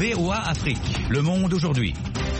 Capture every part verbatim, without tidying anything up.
V O A Afrique, le monde aujourd'hui.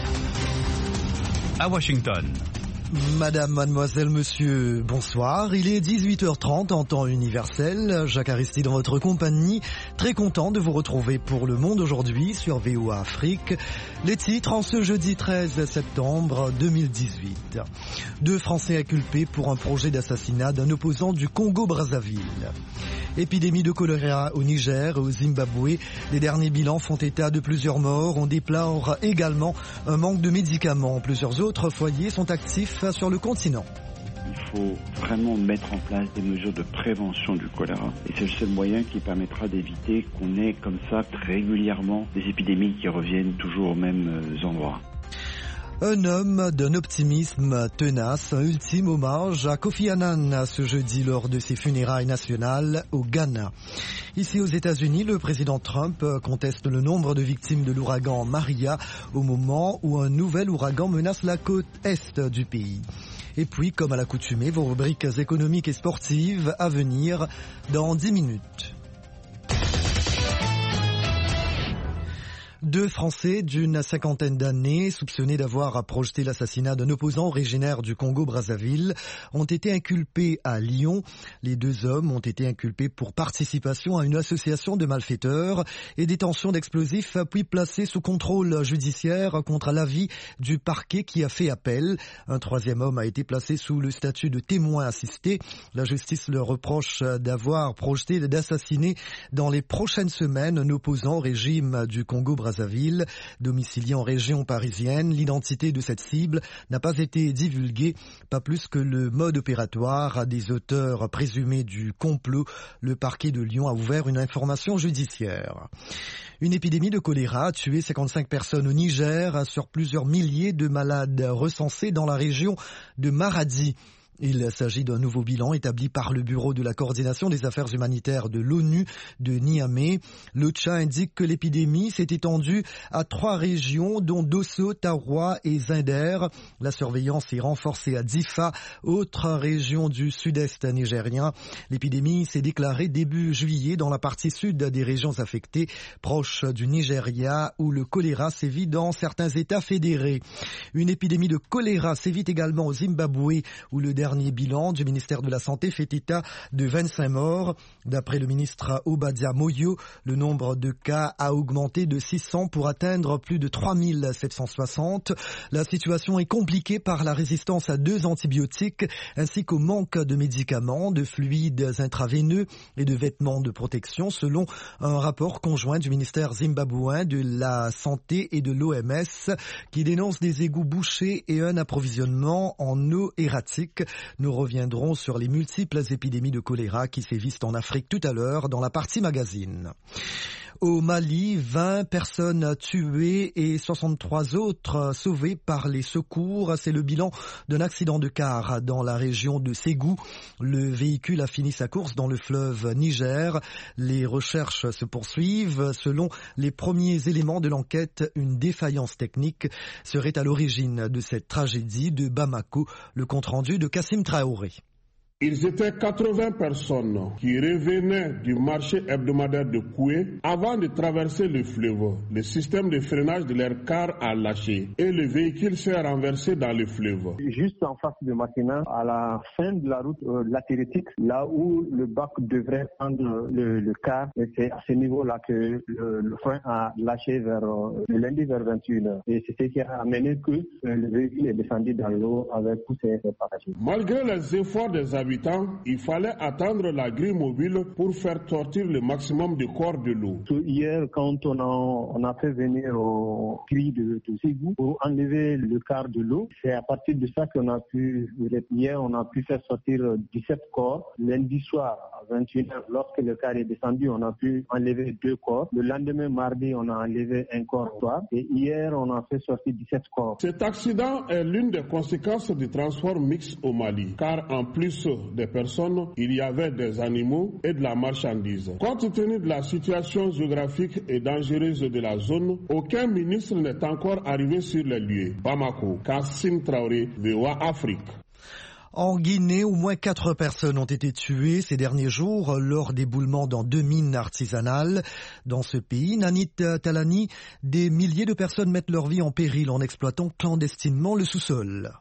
À Washington. Madame, mademoiselle, monsieur, bonsoir. Il est dix-huit heures trente en temps universel. Jacques Aristide dans votre compagnie. Très content de vous retrouver pour Le Monde aujourd'hui sur V O A Afrique. Les titres en ce jeudi treize septembre deux mille dix-huit. Deux Français inculpés pour un projet d'assassinat d'un opposant du Congo-Brazzaville. Épidémie de choléra au Niger et au Zimbabwe. Les derniers bilans font état de plusieurs morts. On déplore également un manque de médicaments. Plusieurs autres foyers sont actifs sur le continent. Il faut vraiment mettre en place des mesures de prévention du choléra. Et c'est le seul moyen qui permettra d'éviter qu'on ait comme ça régulièrement des épidémies qui reviennent toujours aux mêmes endroits. Un homme d'un optimisme tenace, un ultime hommage à Kofi Annan ce jeudi lors de ses funérailles nationales au Ghana. Ici aux États-Unis, le président Trump conteste le nombre de victimes de l'ouragan Maria au moment où un nouvel ouragan menace la côte est du pays. Et puis, comme à l'accoutumée, vos rubriques économiques et sportives à venir dans dix minutes. Deux Français d'une cinquantaine d'années, soupçonnés d'avoir projeté l'assassinat d'un opposant originaire du Congo-Brazzaville, ont été inculpés à Lyon. Les deux hommes ont été inculpés pour participation à une association de malfaiteurs et détention d'explosifs, puis placés sous contrôle judiciaire contre l'avis du parquet qui a fait appel. Un troisième homme a été placé sous le statut de témoin assisté. La justice leur reproche d'avoir projeté d'assassiner dans les prochaines semaines un opposant au régime du Congo-Brazzaville. Domicilié en région parisienne, l'identité de cette cible n'a pas été divulguée, pas plus que le mode opératoire des auteurs présumés du complot. Le parquet de Lyon a ouvert une information judiciaire. Une épidémie de choléra a tué cinquante-cinq personnes au Niger sur plusieurs milliers de malades recensés dans la région de Maradi. Il s'agit d'un nouveau bilan établi par le Bureau de la coordination des affaires humanitaires de l'ONU de Niamey. L'OCHA indique que l'épidémie s'est étendue à trois régions, dont Dosso, Taroua et Zinder. La surveillance est renforcée à Difa, autre région du sud-est nigérien. L'épidémie s'est déclarée début juillet dans la partie sud des régions affectées, proche du Nigeria, où le choléra sévit dans certains États fédérés. Une épidémie de choléra sévit également au Zimbabwe, où le dernier bilan du ministère de la Santé fait état de vingt-cinq morts. D'après le ministre Obadia Moyo, le nombre de cas a augmenté de six cents pour atteindre plus de trois mille sept cent soixante. La situation est compliquée par la résistance à deux antibiotiques ainsi qu'au manque de médicaments, de fluides intraveineux et de vêtements de protection, selon un rapport conjoint du ministère zimbabwéen de la Santé et de l'O M S qui dénonce des égouts bouchés et un approvisionnement en eau erratique. Nous reviendrons sur les multiples épidémies de choléra qui sévissent en Afrique tout à l'heure dans la partie magazine. Au Mali, vingt personnes tuées et soixante-trois autres sauvées par les secours. C'est le bilan d'un accident de car dans la région de Ségou. Le véhicule a fini sa course dans le fleuve Niger. Les recherches se poursuivent. Selon les premiers éléments de l'enquête, une défaillance technique serait à l'origine de cette tragédie. De Bamako, le compte-rendu de Kassim Traoré. Ils étaient quatre-vingts personnes qui revenaient du marché hebdomadaire de Koué avant de traverser le fleuve. Le système de freinage de leur car a lâché et le véhicule s'est renversé dans le fleuve. Juste en face de Makina, à la fin de la route euh, latéritique, là où le bac devrait prendre le, le car, et c'est à ce niveau-là que le, le frein a lâché vers euh, le lundi vers vingt et une heures. Et c'est ce qui a amené que euh, le véhicule est descendu dans l'eau avec tous ses passagers. Malgré les efforts des habitants, il fallait attendre la grille mobile pour faire sortir le maximum de corps de l'eau. Hier, quand on a, on a fait venir au grille de, de Ségou pour enlever le quart de l'eau, c'est à partir de ça qu'on a pu, hier, on a pu faire sortir dix-sept corps. Lundi soir, à vingt et une heures, lorsque le quart est descendu, on a pu enlever deux corps. Le lendemain, mardi, on a enlevé un corps soir. Et hier, on a fait sortir dix-sept corps. Cet accident est l'une des conséquences du transport mixte au Mali, car en plus des personnes, il y avait des animaux et de la marchandise. Compte tenu de la situation géographique et dangereuse de la zone, aucun ministre n'est encore arrivé sur les lieux. Bamako, Kassim Traoré, V O A Afrique. En Guinée, au moins quatre personnes ont été tuées ces derniers jours lors d'éboulements dans deux mines artisanales. Dans ce pays, Nanit Talani, des milliers de personnes mettent leur vie en péril en exploitant clandestinement le sous-sol.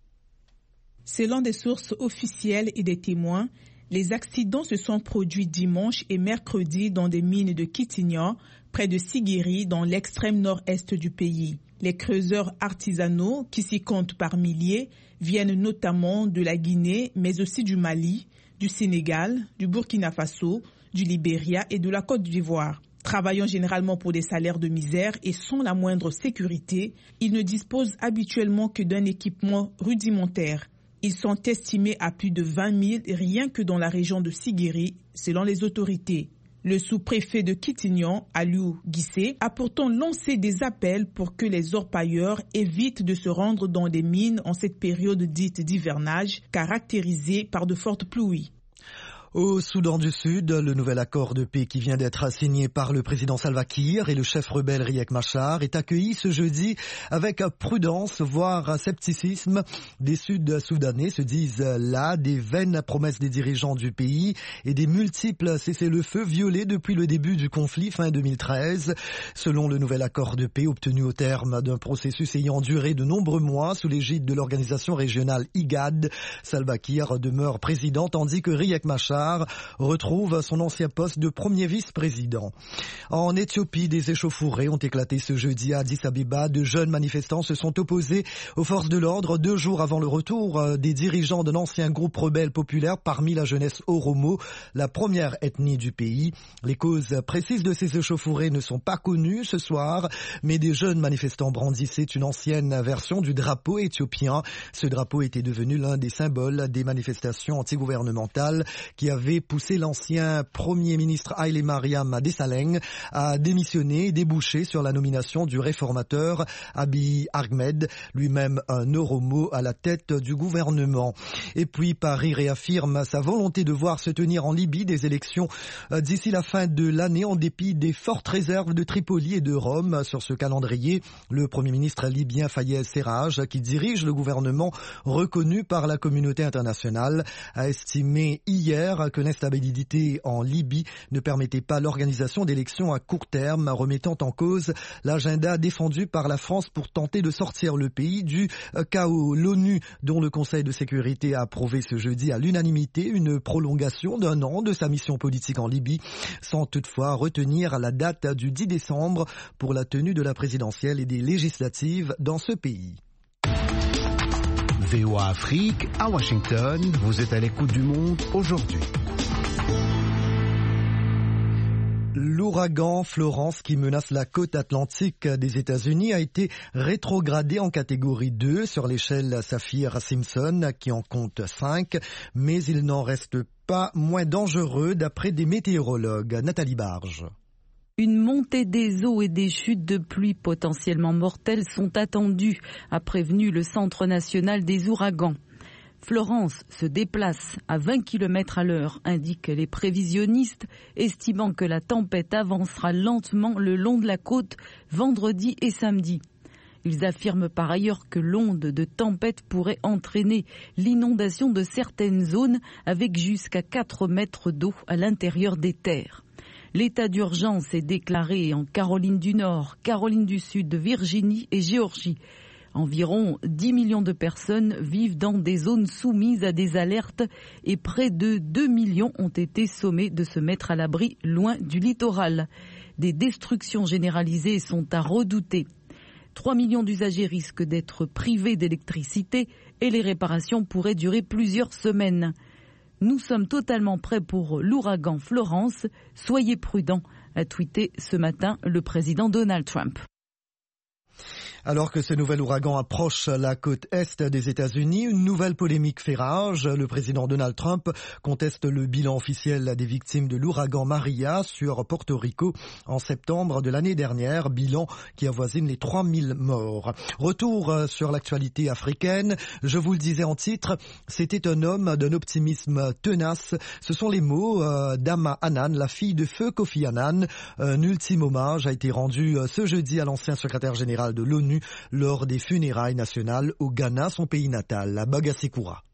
Selon des sources officielles et des témoins, les accidents se sont produits dimanche et mercredi dans des mines de Kitignan, près de Siguiri, dans l'extrême nord-est du pays. Les creuseurs artisanaux, qui s'y comptent par milliers, viennent notamment de la Guinée, mais aussi du Mali, du Sénégal, du Burkina Faso, du Libéria et de la Côte d'Ivoire. Travaillant généralement pour des salaires de misère et sans la moindre sécurité, ils ne disposent habituellement que d'un équipement rudimentaire. Ils sont estimés à plus de vingt mille rien que dans la région de Siguiri, selon les autorités. Le sous-préfet de Kitignan, Aliou Guissé, a pourtant lancé des appels pour que les orpailleurs évitent de se rendre dans des mines en cette période dite d'hivernage, caractérisée par de fortes pluies. Au Soudan du Sud, le nouvel accord de paix qui vient d'être signé par le président Salva Kiir et le chef rebelle Riek Machar est accueilli ce jeudi avec prudence, voire scepticisme. Des Sud-Soudanais se disent là des vaines promesses des dirigeants du pays et des multiples cessez-le-feu violés depuis le début du conflit fin deux mille treize. Selon le nouvel accord de paix obtenu au terme d'un processus ayant duré de nombreux mois sous l'égide de l'organisation régionale I G A D, Salva Kiir demeure président tandis que Riek Machar retrouve son ancien poste de premier vice-président. En Éthiopie, des échauffourées ont éclaté ce jeudi à Addis Abeba. De jeunes manifestants se sont opposés aux forces de l'ordre deux jours avant le retour des dirigeants d'un ancien groupe rebelle populaire parmi la jeunesse Oromo, la première ethnie du pays. Les causes précises de ces échauffourées ne sont pas connues ce soir, mais des jeunes manifestants brandissaient une ancienne version du drapeau éthiopien. Ce drapeau était devenu l'un des symboles des manifestations antigouvernementales qui avait poussé l'ancien premier ministre Haile Mariam Desalegn à démissionner et déboucher sur la nomination du réformateur Abiy Ahmed, lui-même un Oromo à la tête du gouvernement. Et puis Paris réaffirme sa volonté de voir se tenir en Libye des élections d'ici la fin de l'année en dépit des fortes réserves de Tripoli et de Rome sur ce calendrier. Le premier ministre libyen Fayez Serraj, qui dirige le gouvernement reconnu par la communauté internationale, a estimé hier que l'instabilité en Libye ne permettait pas l'organisation d'élections à court terme, remettant en cause l'agenda défendu par la France pour tenter de sortir le pays du chaos. L'ONU, dont le Conseil de sécurité a approuvé ce jeudi à l'unanimité une prolongation d'un an de sa mission politique en Libye, sans toutefois retenir la date du dix décembre pour la tenue de la présidentielle et des législatives dans ce pays. V O A Afrique, à Washington, vous êtes à l'écoute du monde aujourd'hui. L'ouragan Florence qui menace la côte atlantique des États-Unis a été rétrogradé en catégorie deux sur l'échelle Saffir-Simpson qui en compte cinq, mais il n'en reste pas moins dangereux d'après des météorologues. Nathalie Barge. Une montée des eaux et des chutes de pluie potentiellement mortelles sont attendues, a prévenu le Centre national des ouragans. Florence se déplace à vingt kilomètres à l'heure, indiquent les prévisionnistes, estimant que la tempête avancera lentement le long de la côte vendredi et samedi. Ils affirment par ailleurs que l'onde de tempête pourrait entraîner l'inondation de certaines zones avec jusqu'à quatre mètres d'eau à l'intérieur des terres. L'état d'urgence est déclaré en Caroline du Nord, Caroline du Sud, Virginie et Géorgie. Environ dix millions de personnes vivent dans des zones soumises à des alertes et près de deux millions ont été sommés de se mettre à l'abri loin du littoral. Des destructions généralisées sont à redouter. trois millions d'usagers risquent d'être privés d'électricité et les réparations pourraient durer plusieurs semaines. Nous sommes totalement prêts pour l'ouragan Florence. Soyez prudents, a tweeté ce matin le président Donald Trump. Alors que ce nouvel ouragan approche la côte est des États-Unis, une nouvelle polémique fait rage. Le président Donald Trump conteste le bilan officiel des victimes de l'ouragan Maria sur Porto Rico en septembre de l'année dernière, bilan qui avoisine les trois mille morts. Retour sur l'actualité africaine. Je vous le disais en titre, c'était un homme d'un optimisme tenace. Ce sont les mots d'Ama Annan, la fille de feu Kofi Annan. Un ultime hommage a été rendu ce jeudi à l'ancien secrétaire général de l'ONU lors des funérailles nationales au Ghana, son pays natal, à Bagasekura.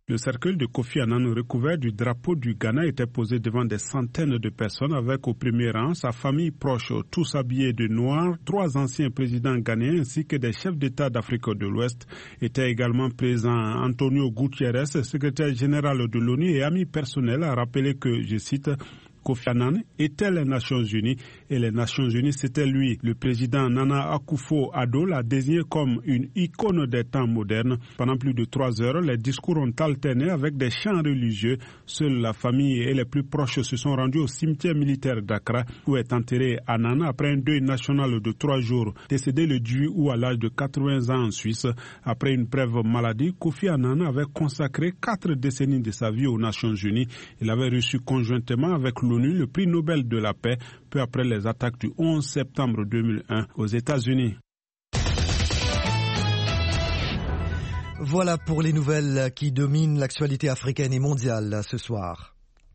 Le cercueil de Kofi Annan recouvert du drapeau du Ghana était posé devant des centaines de personnes avec au premier rang sa famille proche, tous habillés de noir. Trois anciens présidents ghanéens ainsi que des chefs d'État d'Afrique de l'Ouest étaient également présents. Antonio Gutiérrez, secrétaire général de l'ONU et ami personnel, a rappelé que, je cite, Kofi Annan était les Nations Unies et les Nations Unies c'était lui. Le président Nana Akufo-Addo l'a désigné comme une icône des temps modernes. Pendant plus de trois heures, les discours ont alterné avec des chants religieux. Seule la famille et les plus proches se sont rendus au cimetière militaire d'Accra où est enterré Annan après un deuil national de trois jours. Décédé le dix août à l'âge de quatre-vingts ans en Suisse, après une brève maladie, Kofi Annan avait consacré quatre décennies de sa vie aux Nations Unies. Il avait reçu conjointement avec l'ONU le prix Nobel de la paix peu après les attaques du onze septembre deux mille un aux États-Unis. Voilà pour les nouvelles qui dominent l'actualité africaine et mondiale ce soir.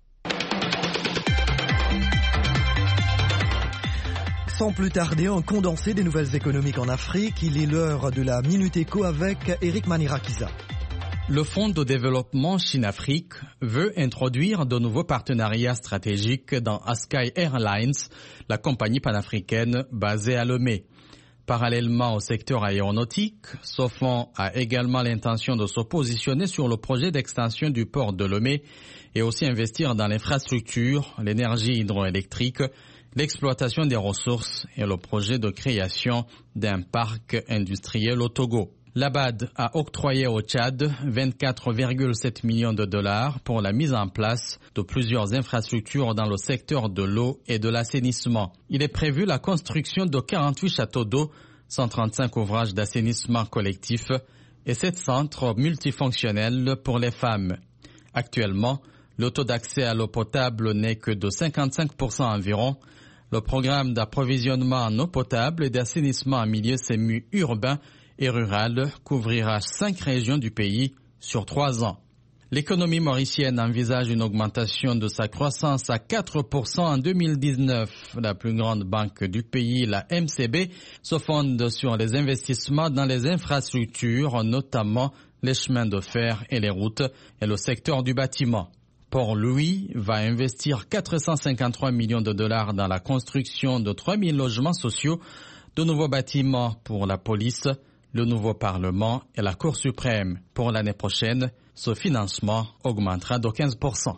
Sans plus tarder, un condensé des nouvelles économiques en Afrique. Il est l'heure de la Minute Éco avec Eric Manirakiza. Le Fonds de développement Chine-Afrique veut introduire de nouveaux partenariats stratégiques dans Askai Airlines, la compagnie panafricaine basée à Lomé. Parallèlement au secteur aéronautique, ce fonds a également l'intention de se positionner sur le projet d'extension du port de Lomé et aussi investir dans l'infrastructure, l'énergie hydroélectrique, l'exploitation des ressources et le projet de création d'un parc industriel au Togo. L'A B A D a octroyé au Tchad vingt-quatre virgule sept millions de dollars pour la mise en place de plusieurs infrastructures dans le secteur de l'eau et de l'assainissement. Il est prévu la construction de quarante-huit châteaux d'eau, cent trente-cinq ouvrages d'assainissement collectif et sept centres multifonctionnels pour les femmes. Actuellement, le taux d'accès à l'eau potable n'est que de cinquante-cinq pour cent environ. Le programme d'approvisionnement en eau potable et d'assainissement en milieu semi-urbain et rural couvrira cinq régions du pays sur trois ans. L'économie mauricienne envisage une augmentation de sa croissance à quatre pour cent en deux mille dix-neuf. La plus grande banque du pays, la M C B, se fonde sur les investissements dans les infrastructures, notamment les chemins de fer et les routes et le secteur du bâtiment. Port-Louis va investir quatre cent cinquante-trois millions de dollars dans la construction de trois mille logements sociaux, de nouveaux bâtiments pour la police, le nouveau Parlement et la Cour suprême. Pour l'année prochaine, ce financement augmentera de quinze pour cent.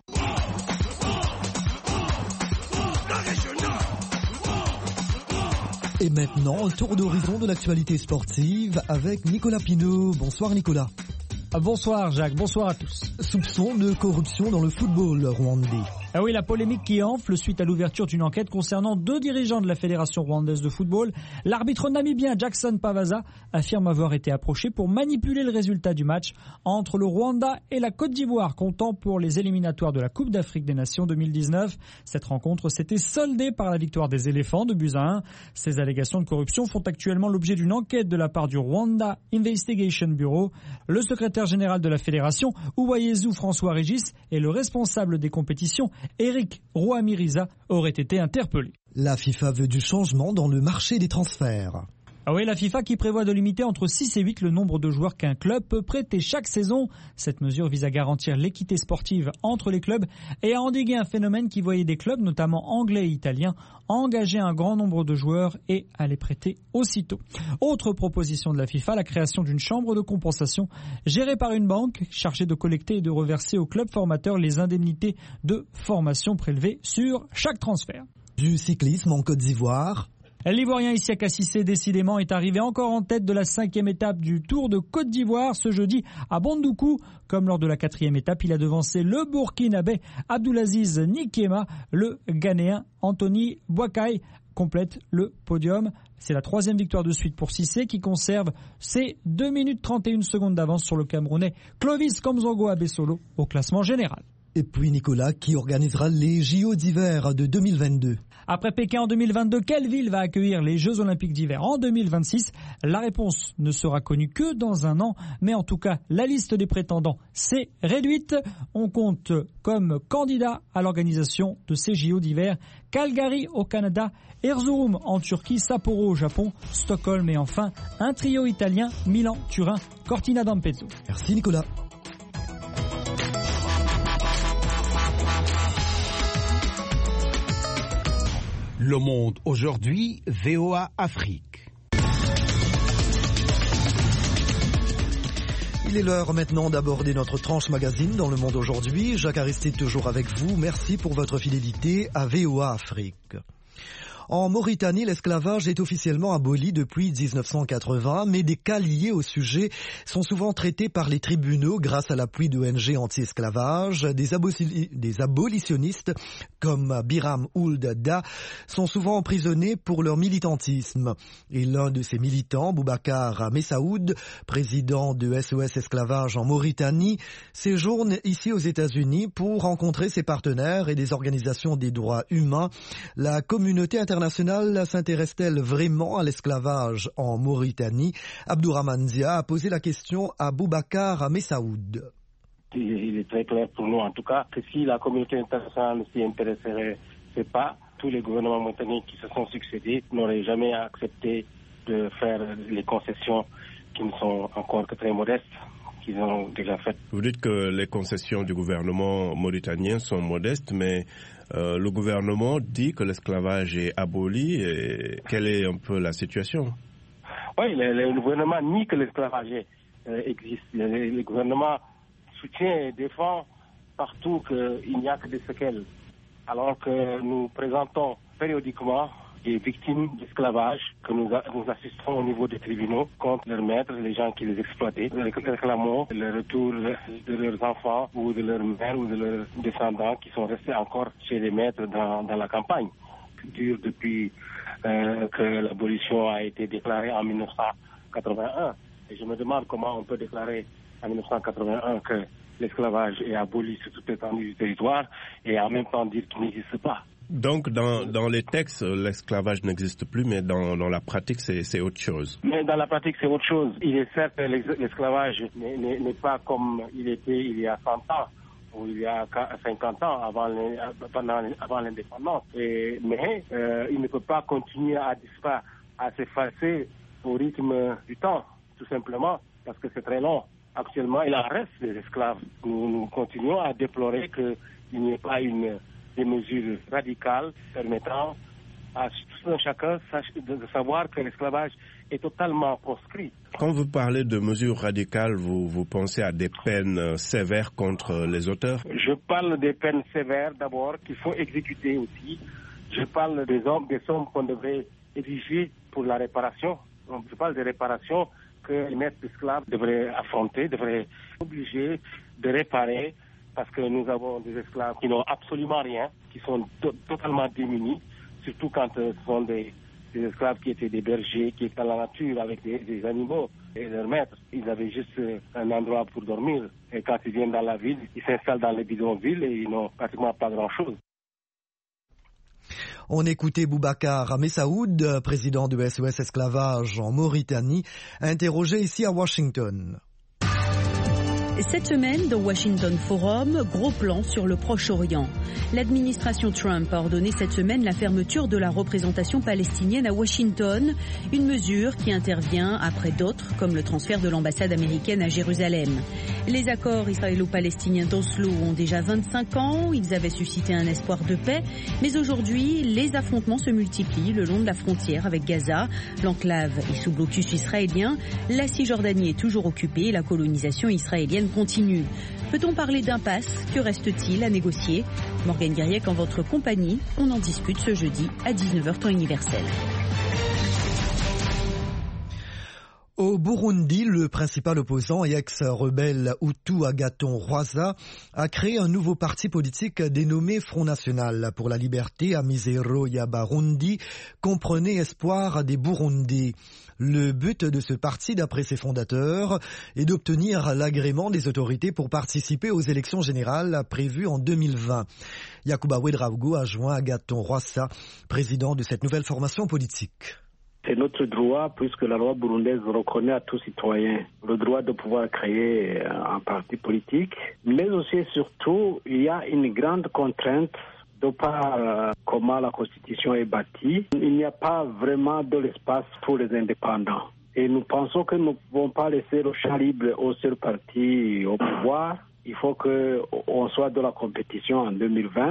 Et maintenant, un tour d'horizon de l'actualité sportive avec Nicolas Pinault. Bonsoir Nicolas. Bonsoir Jacques, bonsoir à tous. Soupçon de corruption dans le football rwandais. Ah oui, la polémique qui enfle suite à l'ouverture d'une enquête concernant deux dirigeants de la Fédération rwandaise de football. L'arbitre namibien Jackson Pavaza affirme avoir été approché pour manipuler le résultat du match entre le Rwanda et la Côte d'Ivoire, comptant pour les éliminatoires de la Coupe d'Afrique des Nations deux mille dix-neuf. Cette rencontre s'était soldée par la victoire des éléphants de buts à un. Ces allégations de corruption font actuellement l'objet d'une enquête de la part du Rwanda Investigation Bureau. Le secrétaire général de la Fédération, Uwayezu François Régis, et le responsable des compétitions, Eric Rouamiriza, aurait été interpellé. La FIFA veut du changement dans le marché des transferts. Ah oui, la FIFA qui prévoit de limiter entre six et huit le nombre de joueurs qu'un club peut prêter chaque saison. Cette mesure vise à garantir l'équité sportive entre les clubs et à endiguer un phénomène qui voyait des clubs, notamment anglais et italiens, engager un grand nombre de joueurs et à les prêter aussitôt. Autre proposition de la FIFA, la création d'une chambre de compensation gérée par une banque chargée de collecter et de reverser aux clubs formateurs les indemnités de formation prélevées sur chaque transfert. Du cyclisme en Côte d'Ivoire. L'Ivoirien Isiaka Cissé, décidément, est arrivé encore en tête de la cinquième étape du Tour de Côte d'Ivoire ce jeudi à Bandoukou. Comme lors de la quatrième étape, il a devancé le Burkinabé Abdulaziz Nikema. Le Ghanéen Anthony Boakai complète le podium. C'est la troisième victoire de suite pour Cissé qui conserve ses deux minutes trente et une secondes d'avance sur le Camerounais Clovis Komzongo Abessolo au classement général. Et puis Nicolas qui organisera les J O d'hiver de deux mille vingt-deux. Après Pékin en deux mille vingt-deux, quelle ville va accueillir les Jeux Olympiques d'hiver en deux mille vingt-six? La réponse ne sera connue que dans un an, mais en tout cas, la liste des prétendants s'est réduite. On compte comme candidat à l'organisation de ces J O d'hiver Calgary au Canada, Erzurum en Turquie, Sapporo au Japon, Stockholm et enfin un trio italien, Milan, Turin, Cortina d'Ampezzo. Merci Nicolas. Le Monde aujourd'hui, V O A Afrique. Il est l'heure maintenant d'aborder notre tranche magazine dans Le Monde aujourd'hui. Jacques Aristide toujours avec vous. Merci pour votre fidélité à V O A Afrique. En Mauritanie, l'esclavage est officiellement aboli depuis dix-neuf cent quatre-vingts, mais des cas liés au sujet sont souvent traités par les tribunaux grâce à l'appui d'O N G anti-esclavage. Des, aboli- des abolitionnistes comme Biram Ould Da sont souvent emprisonnés pour leur militantisme. Et l'un de ces militants, Boubacar Messaoud, président de S O S Esclavage en Mauritanie, séjourne ici aux États-Unis pour rencontrer ses partenaires et des organisations des droits humains. La communauté internationale internationale s'intéresse-t-elle vraiment à l'esclavage en Mauritanie? Abdourahmane Dia a posé la question à Boubacar Messaoud. Il est très clair pour nous, en tout cas, que si la communauté internationale ne s'y intéresserait pas, tous les gouvernements mauritaniens qui se sont succédés n'auraient jamais accepté de faire les concessions qui ne sont encore que très modestes qu'ils ont déjà faites. Vous dites que les concessions du gouvernement mauritanien sont modestes, mais Euh, le gouvernement dit que l'esclavage est aboli. Et quelle est un peu la situation? Oui, le, le gouvernement nie que l'esclavage euh, existe. Le, le gouvernement soutient et défend partout qu'il n'y a que des séquelles. Alors que nous présentons périodiquement des victimes d'esclavage que nous, a, nous assistons au niveau des tribunaux contre leurs maîtres, les gens qui les exploitaient. Nous réclamons le retour de leurs enfants ou de leurs mères ou de leurs descendants qui sont restés encore chez les maîtres dans, dans la campagne. Dure depuis euh, que l'abolition a été déclarée en mille neuf cent quatre-vingt-un. Et je me demande comment on peut déclarer en mille neuf cent quatre-vingt-un que l'esclavage est aboli sur toute l'étendue du territoire et en même temps dire qu'il n'existe pas. Donc, dans, dans les textes, l'esclavage n'existe plus, mais dans, dans la pratique, c'est, c'est autre chose. Mais dans la pratique, c'est autre chose. Il est certes que l'esclavage n'est, n'est, n'est pas comme il était il y a cent ans ou il y a cinquante ans avant, les, pendant, avant l'indépendance. Et, mais euh, il ne peut pas continuer à disparaître, à s'effacer au rythme du temps, tout simplement, parce que c'est très long. Actuellement, il en reste des esclaves. Nous, nous continuons à déplorer qu'il n'y ait pas une... des mesures radicales permettant à tout un chacun de savoir que l'esclavage est totalement proscrit. Quand vous parlez de mesures radicales, vous, vous pensez à des peines sévères contre les auteurs? Je parle des peines sévères d'abord, qu'il faut exécuter aussi. Je parle des hommes, des sommes qu'on devrait exiger pour la réparation. Donc, je parle des réparations que les maîtres d'esclaves devraient affronter, devraient être obligés de réparer. Parce que nous avons des esclaves qui n'ont absolument rien, qui sont to- totalement démunis, surtout quand euh, ce sont des, des esclaves qui étaient des bergers, qui étaient dans la nature avec des, des animaux et leurs maîtres. Ils avaient juste euh, un endroit pour dormir. Et quand ils viennent dans la ville, ils s'installent dans les bidonvilles et ils n'ont pratiquement pas grand-chose. On écoutait Boubacar Messaoud, président de S O S Esclavage en Mauritanie, interrogé ici à Washington. Cette semaine, dans Washington Forum, gros plan sur le Proche-Orient. L'administration Trump a ordonné cette semaine la fermeture de la représentation palestinienne à Washington, une mesure qui intervient après d'autres, comme le transfert de l'ambassade américaine à Jérusalem. Les accords israélo-palestiniens d'Oslo ont déjà vingt-cinq ans, ils avaient suscité un espoir de paix, mais aujourd'hui, les affrontements se multiplient le long de la frontière avec Gaza. L'enclave est sous blocus israélien, la Cisjordanie est toujours occupée et la colonisation israélienne continue. Peut-on parler d'impasse? Que reste-t-il à négocier? Morgane Guiriec en votre compagnie, on en discute ce jeudi à dix-neuf heures temps universel. Au Burundi, le principal opposant et ex-rebelle Hutu Agathon Rwasa a créé un nouveau parti politique dénommé Front National pour la Liberté, Amizero Y'Abarundi, comprenez espoir des Burundis. Le but de ce parti, d'après ses fondateurs, est d'obtenir l'agrément des autorités pour participer aux élections générales prévues en deux mille vingt. Yacouba Ouedraogo a joint Agathon Rwasa, président de cette nouvelle formation politique. C'est notre droit, puisque la loi burundaise reconnaît à tout citoyen le droit de pouvoir créer un parti politique. Mais aussi et surtout, il y a une grande contrainte de par euh, comment la Constitution est bâtie. Il n'y a pas vraiment de l'espace pour les indépendants. Et nous pensons que nous ne pouvons pas laisser le champ libre au seul parti au pouvoir. Il faut qu'on soit dans la compétition en deux mille vingt.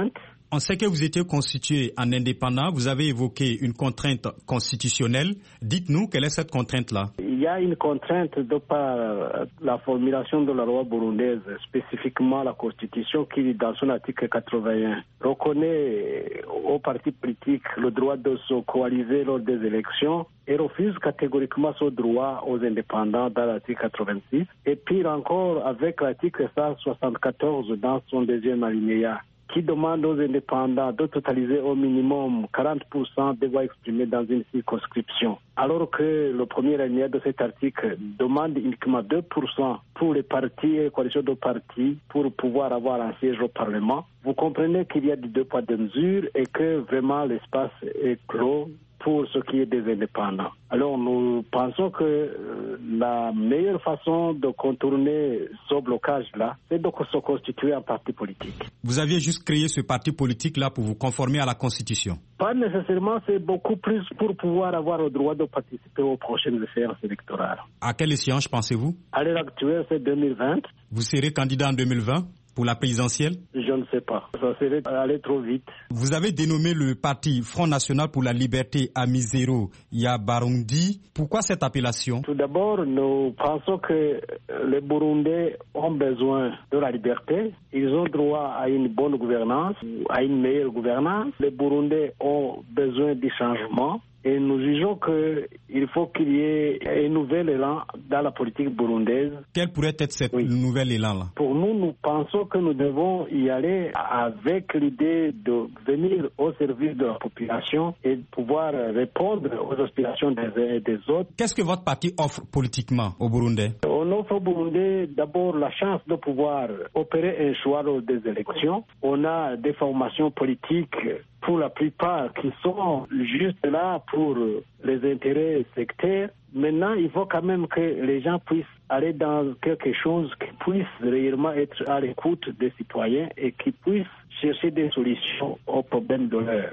On sait que vous étiez constitué en indépendant, vous avez évoqué une contrainte constitutionnelle. Dites-nous, quelle est cette contrainte-là? Il y a une contrainte de par la formulation de la loi burundaise, spécifiquement la Constitution qui, dans son article quatre-vingt-un, reconnaît aux partis politiques le droit de se coaliser lors des élections et refuse catégoriquement ce droit aux indépendants dans l'article quatre-vingt-six. Et pire encore, avec l'article cent soixante-quatorze dans son deuxième alinéa, qui demande aux indépendants de totaliser au minimum quarante pour cent des voix exprimées dans une circonscription. Alors que le premier alinéa de cet article demande uniquement deux pour cent pour les partis et les coalitions de partis pour pouvoir avoir un siège au Parlement. Vous comprenez qu'il y a deux poids deux mesures et que vraiment l'espace est clos pour ce qui est des indépendants. Alors nous pensons que euh, la meilleure façon de contourner ce blocage-là, c'est de se constituer un parti politique. Vous aviez juste créé ce parti politique-là pour vous conformer à la Constitution? Pas nécessairement, c'est beaucoup plus pour pouvoir avoir le droit de participer aux prochaines séances électorales. À quelle échéance pensez-vous? À l'heure actuelle, c'est deux mille vingt. Vous serez candidat en deux mille vingt? Pour la présidentielle? Je ne sais pas. Ça serait aller trop vite. Vous avez dénommé le parti Front National pour la Liberté Amizero Yabarundi. Pourquoi cette appellation? Tout d'abord, nous pensons que les Burundais ont besoin de la liberté. Ils ont droit à une bonne gouvernance, à une meilleure gouvernance. Les Burundais ont besoin du changement. Et nous jugeons qu'il faut qu'il y ait un nouvel élan dans la politique burundaise. Quel pourrait être ce oui. nouvel élan-là? Pour nous, nous pensons que nous devons y aller avec l'idée de venir au service de la population et de pouvoir répondre aux aspirations des uns et des autres. Qu'est-ce que votre parti offre politiquement aux Burundais? On offre aux Burundais d'abord la chance de pouvoir opérer un choix lors des élections. On a des formations politiques pour la plupart qui sont juste là pour les intérêts sectaires. Maintenant, il faut quand même que les gens puissent aller dans quelque chose qui puisse réellement être à l'écoute des citoyens et qui puisse chercher des solutions aux problèmes de l'heure.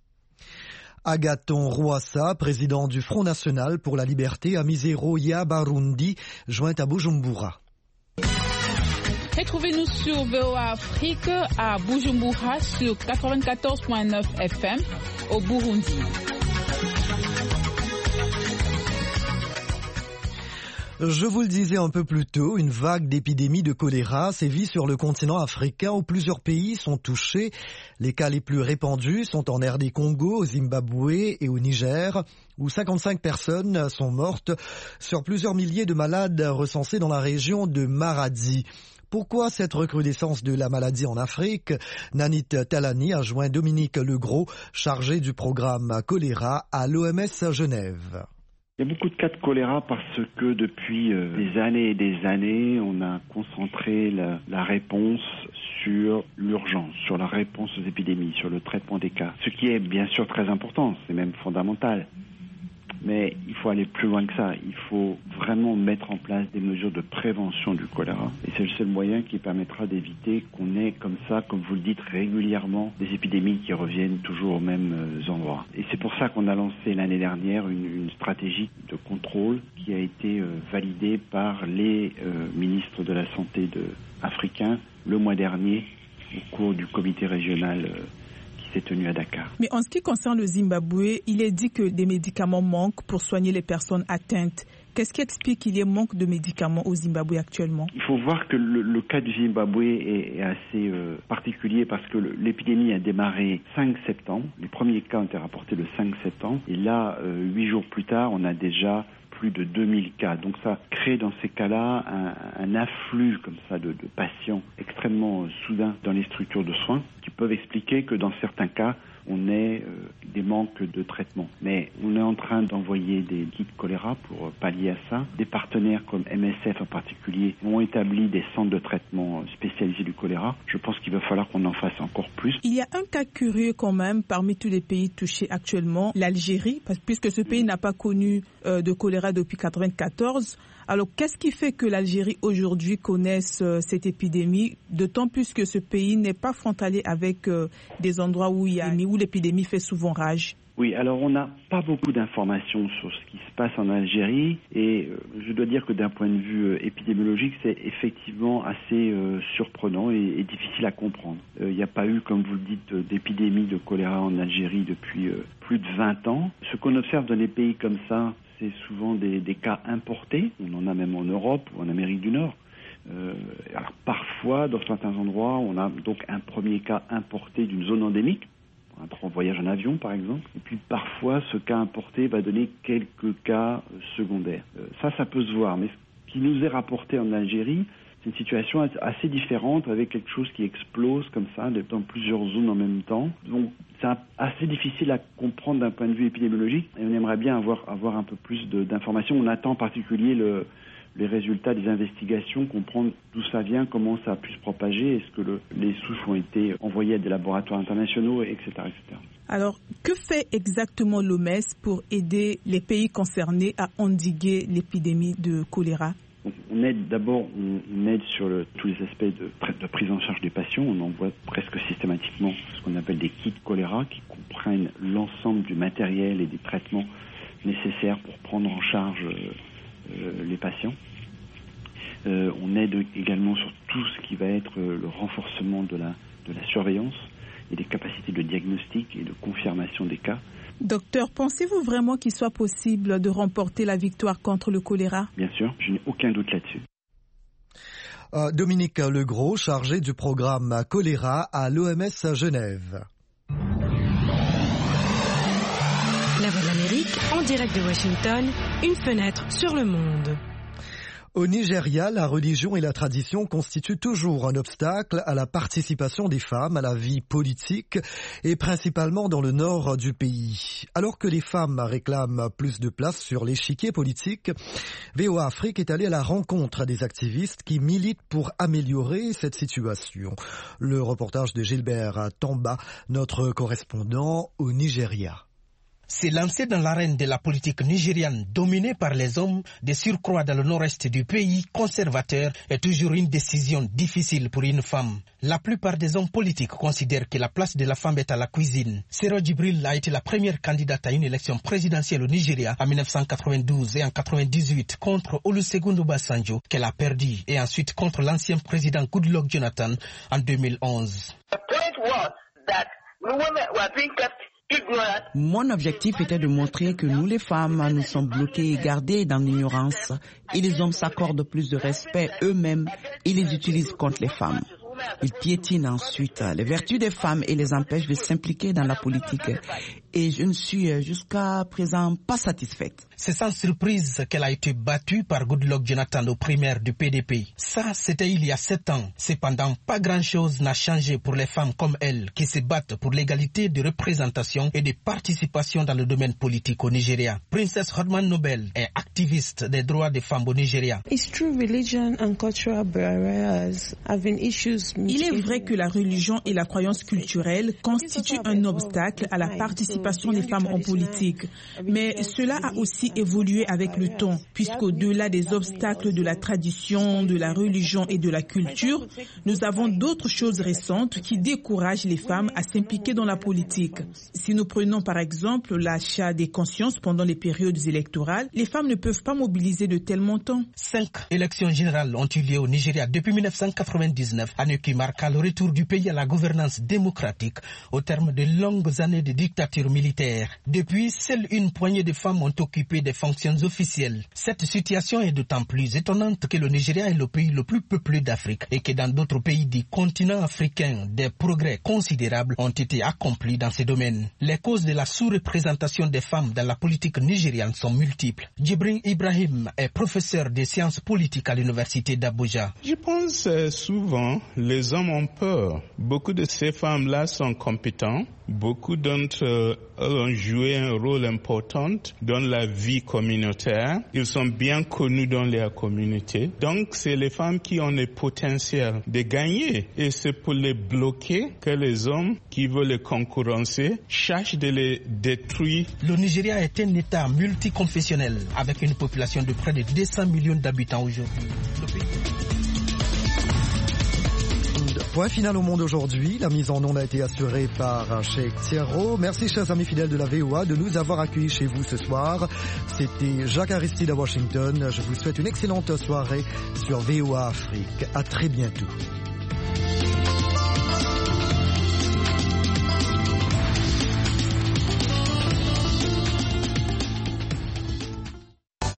Agathon Rwasa, président du Front National pour la Liberté Amizero Yabarundi, joint à Bujumbura. Retrouvez-nous sur V O A Afrique à Bujumbura sur quatre-vingt-quatorze virgule neuf F M au Burundi. Je vous le disais un peu plus tôt, une vague d'épidémie de choléra sévit sur le continent africain où plusieurs pays sont touchés. Les cas les plus répandus sont en R D Congo, au Zimbabwe et au Niger, où cinquante-cinq personnes sont mortes sur plusieurs milliers de malades recensés dans la région de Maradi. Pourquoi cette recrudescence de la maladie en Afrique? Nanit Talani a joint Dominique Legros, chargé du programme choléra à l'O M S Genève. Il y a beaucoup de cas de choléra parce que depuis euh, des années et des années, on a concentré la, la réponse sur l'urgence, sur la réponse aux épidémies, sur le traitement des cas. Ce qui est bien sûr très important, c'est même fondamental. Mais il faut aller plus loin que ça. Il faut vraiment mettre en place des mesures de prévention du choléra. Et c'est le seul moyen qui permettra d'éviter qu'on ait comme ça, comme vous le dites, régulièrement des épidémies qui reviennent toujours aux mêmes endroits. Et c'est pour ça qu'on a lancé l'année dernière une, une stratégie de contrôle qui a été euh, validée par les euh, ministres de la Santé de, africains le mois dernier au cours du comité régional euh, s'est tenu à Dakar. Mais en ce qui concerne le Zimbabwe, il est dit que des médicaments manquent pour soigner les personnes atteintes. Qu'est-ce qui explique qu'il y ait manque de médicaments au Zimbabwe actuellement? Il faut voir que le, le cas du Zimbabwe est, est assez euh, particulier parce que le, l'épidémie a démarré cinq septembre. Les premiers cas ont été rapportés le cinq septembre. Et là, euh, huit jours plus tard, on a déjà plus de deux mille cas. Donc ça crée dans ces cas-là un, un afflux comme ça de, de patients extrêmement euh, soudain dans les structures de soins qui peuvent expliquer que dans certains cas, on ait euh, des manques de traitement. Mais on est en train d'envoyer des kits choléra pour euh, pallier à ça. Des partenaires comme M S F en particulier ont établi des centres de traitement spécialisés du choléra. Je pense qu'il va falloir qu'on en fasse encore plus. Il y a un cas curieux quand même parmi tous les pays touchés actuellement, l'Algérie, parce, puisque ce pays n'a pas connu euh, de choléra depuis quatre-vingt-quatorze. Alors, qu'est-ce qui fait que l'Algérie aujourd'hui connaisse euh, cette épidémie, d'autant plus que ce pays n'est pas frontalier avec euh, des endroits où il y a où l'épidémie fait souvent rage? Oui, alors on n'a pas beaucoup d'informations sur ce qui se passe en Algérie et euh, je dois dire que d'un point de vue euh, épidémiologique, c'est effectivement assez euh, surprenant et, et difficile à comprendre. Il euh, n'y a pas eu, comme vous le dites, d'épidémie de choléra en Algérie depuis euh, plus de vingt ans. Ce qu'on observe dans les pays comme ça, c'est souvent des, des cas importés. On en a même en Europe ou en Amérique du Nord. Euh, alors parfois, dans certains endroits, on a donc un premier cas importé d'une zone endémique, un voyage en avion par exemple, et puis parfois ce cas importé va donner quelques cas secondaires. Euh, ça, ça peut se voir, mais ce qui nous est rapporté en Algérie, c'est une situation assez différente avec quelque chose qui explose comme ça dans plusieurs zones en même temps. Donc c'est assez difficile à comprendre d'un point de vue épidémiologique et on aimerait bien avoir, avoir un peu plus de, d'informations. On attend en particulier le les résultats des investigations, comprendre d'où ça vient, comment ça a pu se propager, est-ce que le, les souches ont été envoyées à des laboratoires internationaux, et cetera, et cetera. Alors, que fait exactement l'O M S pour aider les pays concernés à endiguer l'épidémie de choléra ? On aide d'abord, on, on aide sur le, tous les aspects de, de prise en charge des patients. On envoie presque systématiquement ce qu'on appelle des kits choléra qui comprennent l'ensemble du matériel et des traitements nécessaires pour prendre en charge Euh, les patients. Euh, on aide également sur tout ce qui va être euh, le renforcement de la, de la surveillance et des capacités de diagnostic et de confirmation des cas. Docteur, pensez-vous vraiment qu'il soit possible de remporter la victoire contre le choléra ? Bien sûr, je n'ai aucun doute là-dessus. Euh, Dominique Legros, chargé du programme choléra à l'O M S à Genève. La Voix de l'Amérique, en direct de Washington, une fenêtre sur le monde. Au Nigeria, la religion et la tradition constituent toujours un obstacle à la participation des femmes à la vie politique et principalement dans le nord du pays. Alors que les femmes réclament plus de place sur l'échiquier politique, V O A Afrique est allé à la rencontre des activistes qui militent pour améliorer cette situation. Le reportage de Gilbert Tamba, notre correspondant au Nigeria. Se lancer dans l'arène de la politique nigériane dominée par les hommes, de surcroît dans le nord-est du pays conservateur, est toujours une décision difficile pour une femme. La plupart des hommes politiques considèrent que la place de la femme est à la cuisine. Sero Djibril a été la première candidate à une élection présidentielle au Nigeria en dix-neuf cent quatre-vingt-douze et en quatre-vingt-dixhuit contre Olusegun Obasanjo, qu'elle a perdu, et ensuite contre l'ancien président Goodluck Jonathan en deux mille onze. Mon objectif était de montrer que nous les femmes, nous sommes bloquées et gardées dans l'ignorance et les hommes s'accordent plus de respect eux-mêmes et les utilisent contre les femmes. Ils piétinent ensuite les vertus des femmes et les empêchent de s'impliquer dans la politique. Et je ne suis jusqu'à présent pas satisfaite. C'est sans surprise qu'elle a été battue par Goodluck Jonathan aux primaires du P D P. Ça, c'était il y a sept ans. Cependant, pas grand-chose n'a changé pour les femmes comme elle qui se battent pour l'égalité de représentation et de participation dans le domaine politique au Nigeria. Princess Hodman Nobel est activiste des droits des femmes au Nigeria. Il est vrai que la religion et la croyance culturelle constituent un obstacle à la participation des femmes en politique. Mais cela a aussi évolué avec le temps, puisqu'au-delà des obstacles de la tradition, de la religion et de la culture, nous avons d'autres choses récentes qui découragent les femmes à s'impliquer dans la politique. Si nous prenons par exemple l'achat des consciences pendant les périodes électorales, les femmes ne peuvent pas mobiliser de tels montants. Cinq élections générales ont eu lieu au Nigeria depuis dix-neuf cent quatre-vingt-dix-neuf, année qui marqua le retour du pays à la gouvernance démocratique au terme de longues années de dictature militaire. Depuis, seule une poignée de femmes ont occupé des fonctions officielles. Cette situation est d'autant plus étonnante que le Nigeria est le pays le plus peuplé d'Afrique et que dans d'autres pays du continent africain, des progrès considérables ont été accomplis dans ces domaines. Les causes de la sous-représentation des femmes dans la politique nigériane sont multiples. Djibril Ibrahim est professeur de sciences politiques à l'université d'Abuja. Je pense euh, souvent les hommes ont peur. Beaucoup de ces femmes-là sont compétentes. Beaucoup d'entre eux ont joué un rôle important dans la vie communautaire. Ils sont bien connus dans leur communauté. Donc, c'est les femmes qui ont le potentiel de gagner. Et c'est pour les bloquer que les hommes qui veulent les concurrencer cherchent de les détruire. Le Nigeria est un État multiconfessionnel avec une population de près de deux cents millions d'habitants aujourd'hui. Point final au monde aujourd'hui. La mise en onde a été assurée par Cheikh Thierro. Merci chers amis fidèles de la V O A de nous avoir accueillis chez vous ce soir. C'était Jacques Aristide à Washington. Je vous souhaite une excellente soirée sur V O A Afrique. À très bientôt.